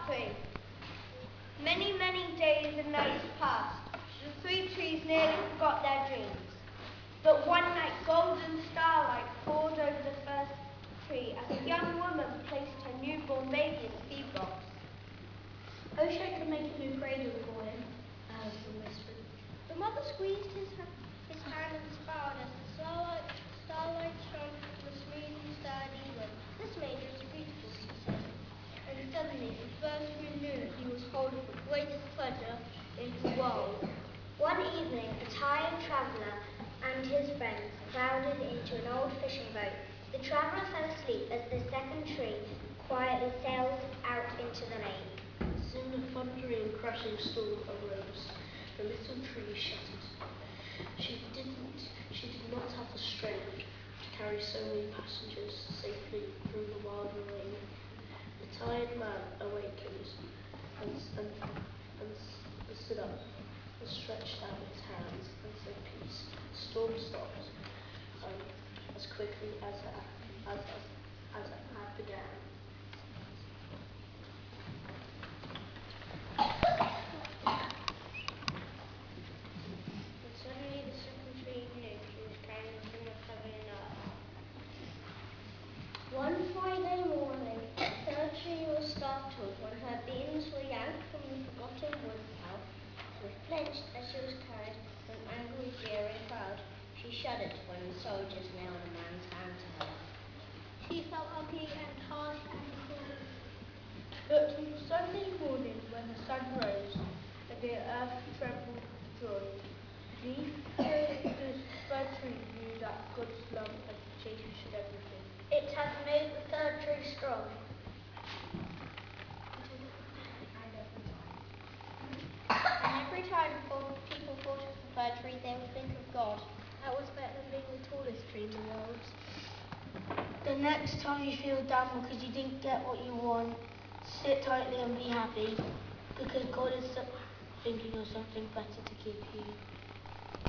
3. Many, many days and nights passed. The three trees nearly forgot their dreams. But one night, golden starlight poured over the first tree as a young woman placed her newborn baby in a seed box. I wish I could make a new cradle for him, Alison whispered. The mother squeezed his hand and smiled as the starlight shone from the smooth and sturdy wood. This manger is beautiful, she said. And suddenly the first man knew that he was holding the greatest treasure in the world. One evening, a tired traveller and his friends crowded into an old fishing boat. The traveller fell asleep as the second tree quietly sailed out into the lake. Soon a thundering, crashing storm arose. The little tree shuddered. She did not have the strength to carry so many passengers safely through the wild rain. The tired man awakened and stood up and stretched out his hands and said, "Peace." The storm stopped as quickly as it had began. And suddenly the second tree knew she was carrying a thing of heaven and earth. One Friday morning, the third tree was startled when her beams were yanked from the forgotten wood pile. She flinched as she was carried in an angry, jeering crowd. She shuddered when the soldiers nailed a man's hand to her. She felt ugly and harsh and cruel. But on Sunday morning, when the sun rose and the earth trembled with joy, beneath the third tree knew that God's love had changed everything. It had made the third tree strong. And every time people thought of the third tree, they would think of God. That was better than being the tallest tree in the world. The next time you feel down because you didn't get what you want, sit tightly and be happy, because God is thinking of something better to give you.